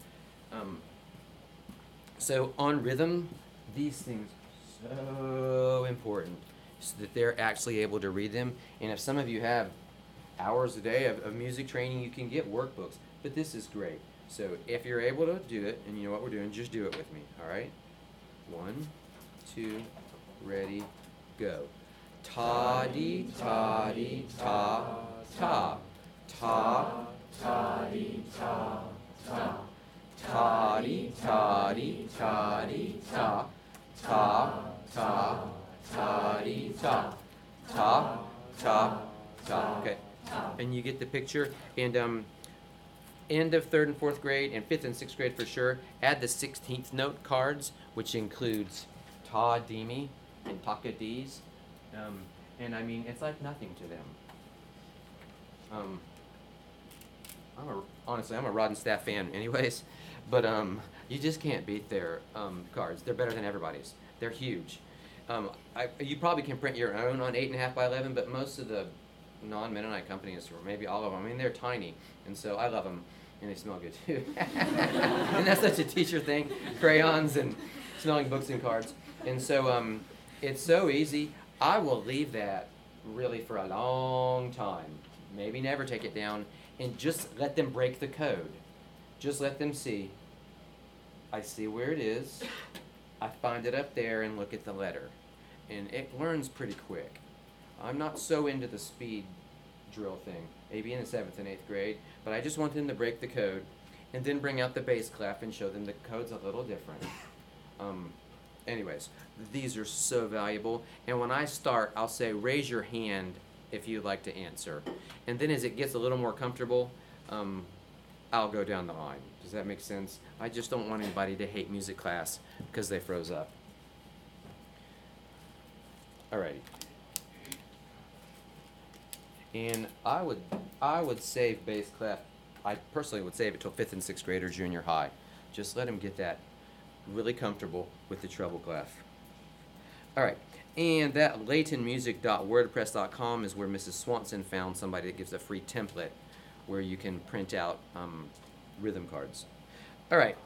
so on rhythm, these things are so important so that they're actually able to read them. And if some of you have hours a day of music training, you can get workbooks, but this is great. So if you're able to do it, and you know what we're doing, just do it with me, all right? 1, 2, ready, go. Ta-dee, ta-dee, ta, ta, ta, ta-dee, ta, ta, ta-dee, ta-dee, ta-dee, ta, ta, ta, ta-dee, ta, ta, ta, ta. Okay, and you get the picture. And end of 3rd and 4th grade and 5th and 6th grade for sure, add the 16th note cards, which includes ta-dee-mi and taka-dees. And I mean, it's like nothing to them. Honestly, I'm a Rod and Staff fan anyways, but you just can't beat their cards. They're better than everybody's. They're huge. You probably can print your own on 8.5 by 11, but most of the non-Mennonite companies, or maybe all of them, I mean, they're tiny, and so I love them, and they smell good too. And that's such a teacher thing, crayons and smelling books and cards. And so it's so easy. I will leave that really for a long time, maybe never take it down, and just let them break the code. Just let them see. I see where it is. I find it up there and look at the letter. And it learns pretty quick. I'm not so into the speed drill thing, maybe in the 7th and 8th grade, but I just want them to break the code and then bring out the bass clef and show them the code's a little different. Anyways, these are so valuable. And when I start, I'll say, raise your hand if you'd like to answer. And then as it gets a little more comfortable, I'll go down the line. Does that make sense? I just don't want anybody to hate music class because they froze up. Alrighty. And I would save bass clef. I personally would save it till 5th and 6th grade or junior high. Just let them get that really comfortable with the treble clef. All right, and that laytonmusic.wordpress.com is where Mrs. Swanson found somebody that gives a free template where you can print out rhythm cards. All right.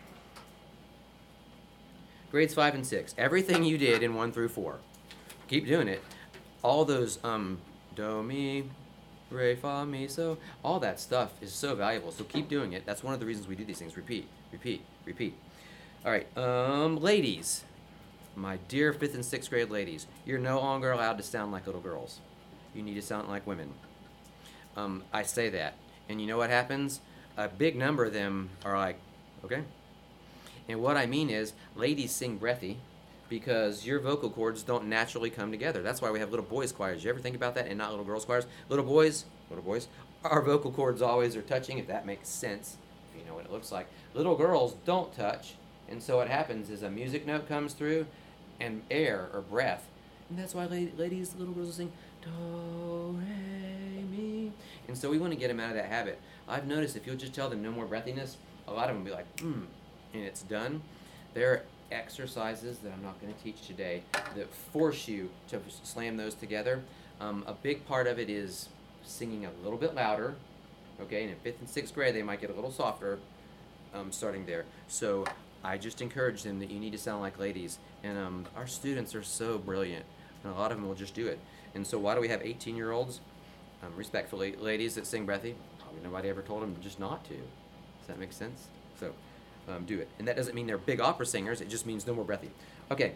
Grades 5 and 6. Everything you did in 1 through 4. Keep doing it. All those do, mi, re, fa, mi, so, all that stuff is so valuable. So keep doing it. That's one of the reasons we do these things. Repeat, repeat, repeat. All right, ladies, my dear 5th and 6th grade ladies, you're no longer allowed to sound like little girls. You need to sound like women. I say that, and you know what happens? A big number of them are like, okay. And what I mean is, ladies sing breathy because your vocal cords don't naturally come together. That's why we have little boys choirs. You ever think about that? And not little girls choirs? Little boys, our vocal cords always are touching, if that makes sense, if you know what it looks like. Little girls don't touch, and so what happens is a music note comes through and air or breath. And that's why ladies, little girls will sing do, re, mi. And so we want to get them out of that habit. I've noticed if you'll just tell them no more breathiness, a lot of them will be like, and it's done. There are exercises that I'm not going to teach today that force you to slam those together. A big part of it is singing a little bit louder, okay? And in 5th and 6th grade, they might get a little softer starting there. So I just encourage them that you need to sound like ladies. And our students are so brilliant, and a lot of them will just do it. And so why do we have 18-year-olds, respectfully, ladies that sing breathy? Probably nobody ever told them just not to. Does that make sense? So do it. And that doesn't mean they're big opera singers. It just means no more breathy. Okay.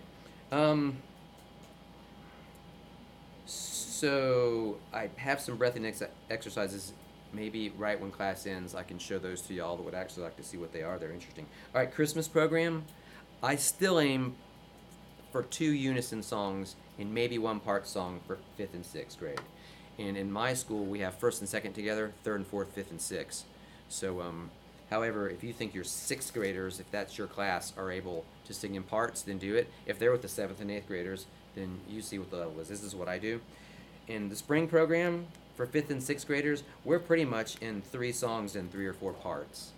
So I have some breathing exercises. Maybe right when class ends, I can show those to y'all that would actually like to see what they are. They're interesting. All right, Christmas program. I still aim for 2 unison songs and maybe 1 part song for 5th and 6th grade. And in my school, we have 1st and 2nd together, 3rd and 4th, 5th and 6th. So, however, if you think your 6th graders, if that's your class, are able to sing in parts, then do it. If they're with the 7th and 8th graders, then you see what the level is. This is what I do. In the spring program, for 5th and 6th graders, we're pretty much in 3 songs and 3 or 4 parts.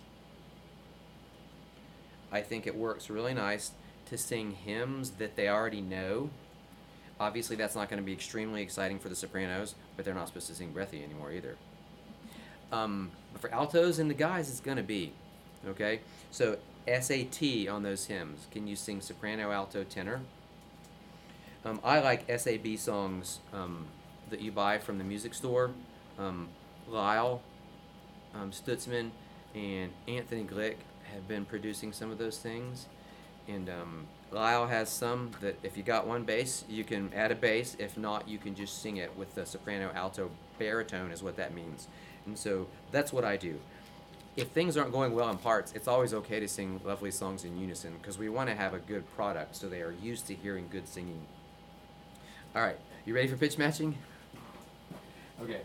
I think it works really nice to sing hymns that they already know. Obviously, that's not going to be extremely exciting for the sopranos, but they're not supposed to sing breathy anymore either. But for altos and the guys, it's going to be, okay? So SAT on those hymns. Can you sing soprano, alto, tenor? I like SAB songs that you buy from the music store. Lyle Stutzman and Anthony Glick have been producing some of those things. And Lyle has some that if you got one bass, you can add a bass. If not, you can just sing it with the soprano, alto, baritone is what that means. And so that's what I do. If things aren't going well in parts, it's always okay to sing lovely songs in unison because we want to have a good product so they are used to hearing good singing. All right, you ready for pitch matching? Okay.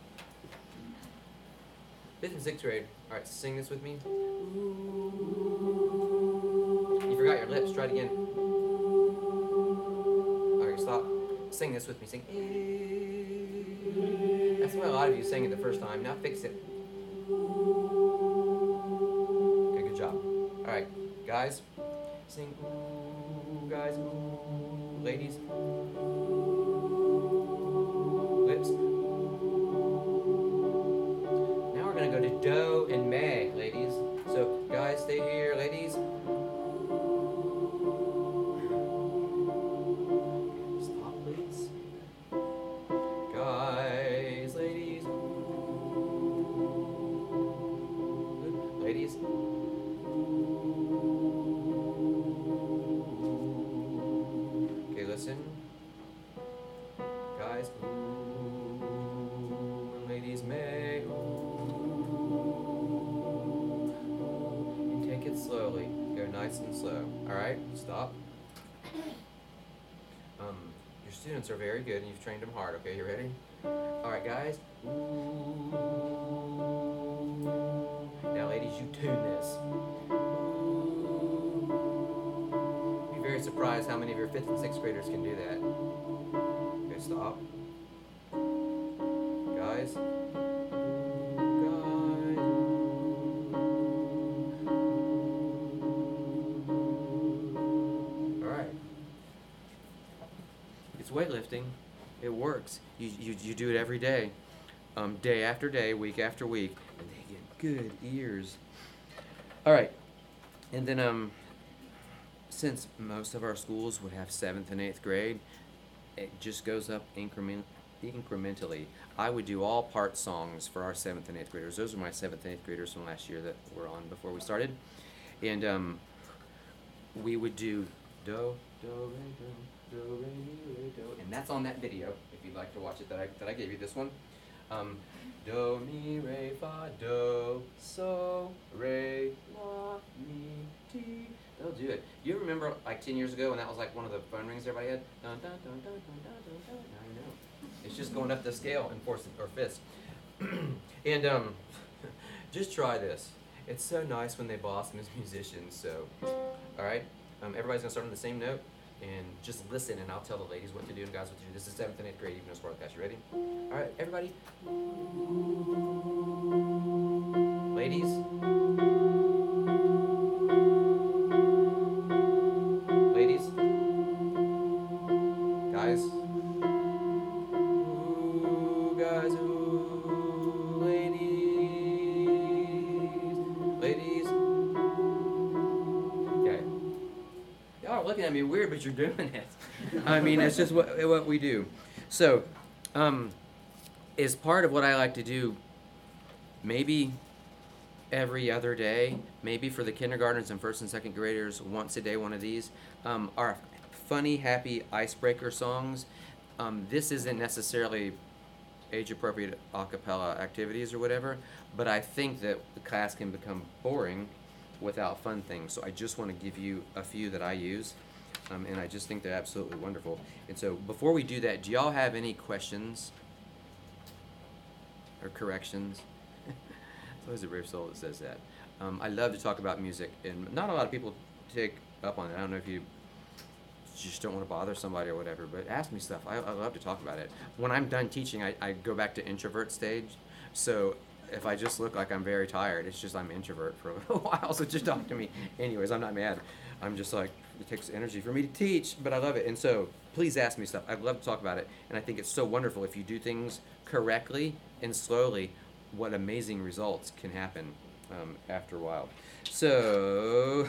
5th and 6th grade. All right, sing this with me. You forgot your lips. Try it again. All right, stop. Sing this with me. Sing. That's why a lot of you sang it the first time. Now fix it. Okay, good job. All right, guys, sing. Ooh, guys. Ooh, ladies. Lips. Now we're gonna go to do and me, ladies. So, guys, stay here, ladies. Stop, please. Guys, ladies. Good. Ladies. Okay, listen. Guys, ooh, and ladies may, ooh, and take it slowly. Go nice and slow. All right, stop. Your students are very good, and you've trained them hard. Okay, you ready? All right, guys. Ooh. Now, ladies, you tune this. Be very surprised how many of your 5th and 6th graders can do that. Okay, stop. Guys. Guys. All right. It's weightlifting. It works. You do it every day. Day after day, week after week, and they get good ears. All right. And then since most of our schools would have 7th and 8th grade, it just goes up incrementally. I would do all part songs for our 7th and 8th graders. Those are my 7th and 8th graders from last year that were on before we started. And we would do do, do, re, do, re, mi, re, do. And that's on that video, if you'd like to watch it, that I gave you, this one. Do, mi, re, fa, do, so, re, la, mi, ti. They'll do it. Do you remember like 10 years ago when that was like one of the phone rings everybody had? Dun, dun, dun, dun, dun, dun, dun, dun. I know. It's just going up the scale in fourths or fifths. And just try this. It's so nice when they blossom as musicians. So, all right, everybody's gonna start on the same note and just listen, and I'll tell the ladies what to do and guys what to do. This is 7th and 8th grade, even as broadcast. You ready? All right, everybody. Ladies. Ladies. Guys. Ooh, guys, ooh, ladies. Okay. Y'all are looking at me weird, but you're doing it. I mean, it's just what we do. So, is part of what I like to do, maybe every other day, maybe for the kindergartners and 1st and 2nd graders, once a day, one of these, are funny, happy icebreaker songs. This isn't necessarily age-appropriate a cappella activities or whatever, but I think that the class can become boring without fun things. So I just want to give you a few that I use, and I just think they're absolutely wonderful. And so before we do that, do y'all have any questions or corrections? It's always a brave soul that says that. I love to talk about music, and not a lot of people take up on it. I don't know if you just don't want to bother somebody or whatever, but ask me stuff. I love to talk about it. When I'm done teaching, I go back to introvert stage. So if I just look like I'm very tired, it's just I'm introvert for a little while, so just talk to me. Anyways, I'm not mad. I'm just like, it takes energy for me to teach, but I love it. And so please ask me stuff. I'd love to talk about it. And I think it's so wonderful if you do things correctly and slowly, what amazing results can happen after a while. So,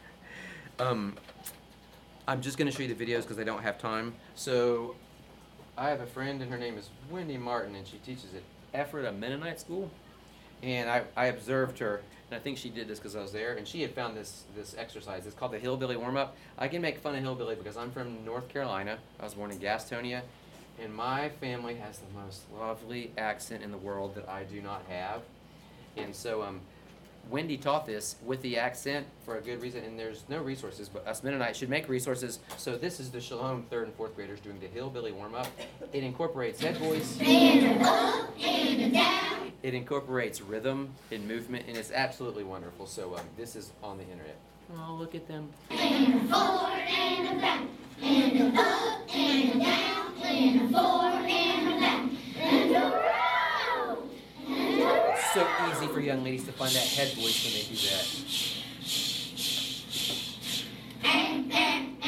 I'm just going to show you the videos because I don't have time. So, I have a friend, and her name is Wendy Martin, and she teaches at Ephrata Mennonite School. And I observed her, and I think she did this because I was there, and she had found this exercise. It's called the Hillbilly Warm-Up. I can make fun of Hillbilly because I'm from North Carolina. I was born in Gastonia, and my family has the most lovely accent in the world that I do not have. And so Wendy taught this with the accent for a good reason, and there's no resources, but us Mennonites should make resources. So this is the Shalom 3rd and 4th graders doing the Hillbilly Warm-Up. It incorporates head voice. And up, and down. It incorporates rhythm and movement, and it's absolutely wonderful. So this is on the internet. Oh, look at them. And forward and back, and up and down, and forward and back, and around, and around. It's so easy for young ladies to find that head voice when they do that.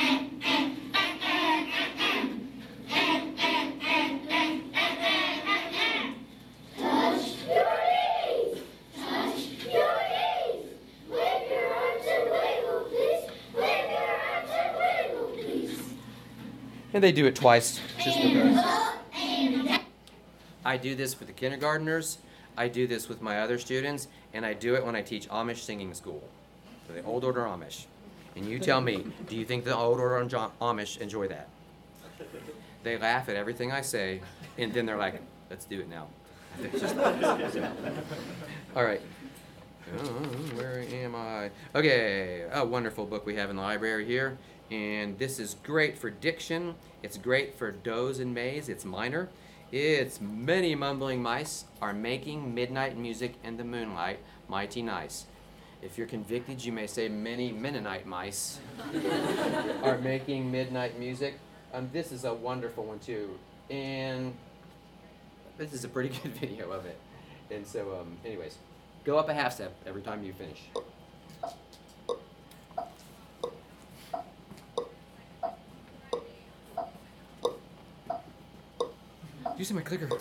Touch your knees, touch your knees. Wave your arms and wiggle, please. Wave your arms and wiggle, please. And they do it twice, just because. Up and down. I do this with the kindergartners, I do this with my other students, and I do it when I teach Amish singing school. So the Old Order Amish. And you tell me, do you think the Old Order Amish enjoy that? They laugh at everything I say, and then they're like, let's do it now. All right. Where am I? Okay, a wonderful book we have in the library here. And this is great for diction. It's great for does and mays. It's minor. It's Many Mumbling Mice Are Making Midnight Music in the Moonlight Mighty Nice. If you're convicted, you may say many Mennonite mice are making midnight music. This is a wonderful one too. And this is a pretty good video of it. And so, anyways, go up a half step every time you finish. Using my clicker.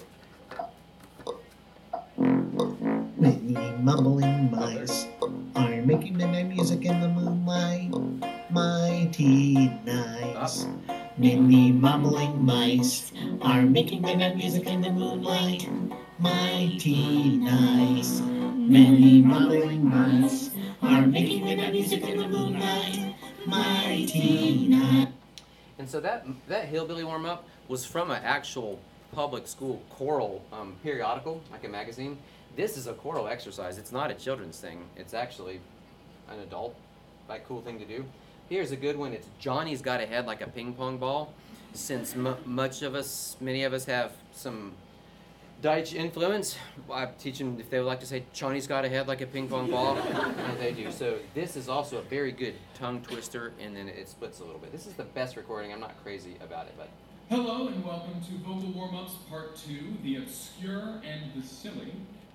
Many mumbling mice are making music in the moonlight, mighty nice. Many mumbling mice are making midnight music in the moonlight, mighty nice. Many mumbling mice are making midnight music in the moonlight, mighty nice. And so that hillbilly warm up was from an actual public school choral periodical, like a magazine. This is a choral exercise. It's not a children's thing. It's actually an adult, like, cool thing to do. Here's a good one. It's Johnny's Got a Head Like a Ping Pong Ball. Since many of us have some Deutsch influence, I teach them if they would like to say Johnny's got a head like a ping pong ball, and they do. So this is also a very good tongue twister, and then it splits a little bit. This is the best recording. I'm not crazy about it, but. Hello and welcome to Vocal Warm-Ups Part 2, The Obscure and the Silly.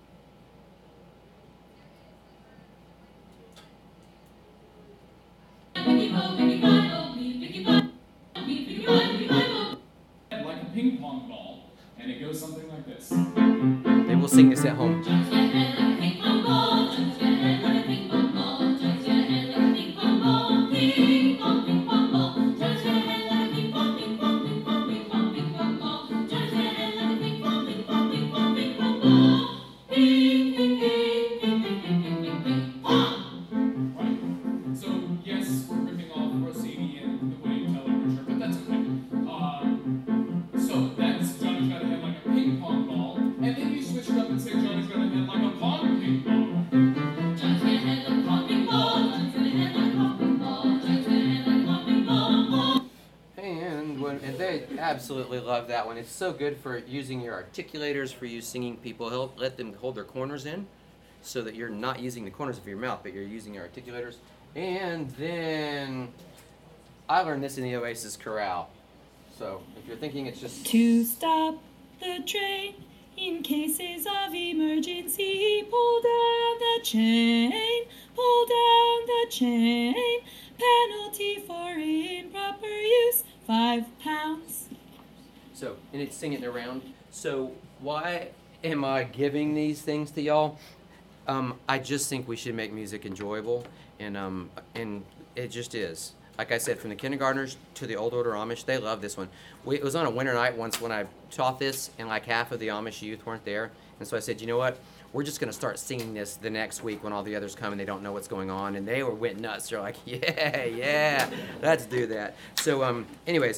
Like a ping pong ball, and it goes something like this. They will sing this at home. And they absolutely love that one. It's so good for using your articulators, for you singing people. Let them hold their corners in so that you're not using the corners of your mouth, but you're using your articulators. And then I learned this in the Oasis Chorale. So if you're thinking it's just... To stop the train in cases of emergency, pull down the chain, pull down the chain. Penalty for improper use, £5. So, and it's singing around. So why am I giving these things to y'all? I just think we should make music enjoyable, and it just is. Like I said, from the kindergartners to the old order Amish, they love this one. It was on a winter night once when I taught this, and like half of the Amish youth weren't there. And so I said, you know what? We're just going to start singing this the next week when all the others come and they don't know what's going on. And they went nuts. They're like, yeah, let's do that. So anyways,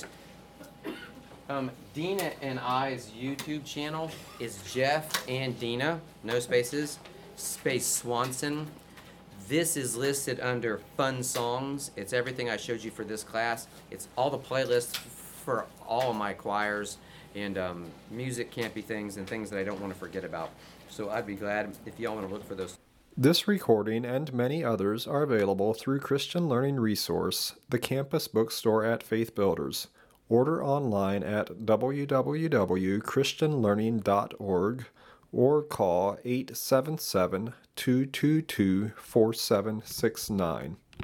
Dina and I's YouTube channel is Jeff and Dina, no spaces, space Swanson. This is listed under Fun Songs. It's everything I showed you for this class. It's all the playlists for all of my choirs and music campy things and things that I don't want to forget about. So I'd be glad if y'all want to look for those. This recording and many others are available through Christian Learning Resource, the campus bookstore at Faith Builders. Order online at www.christianlearning.org or call 877-222-4769.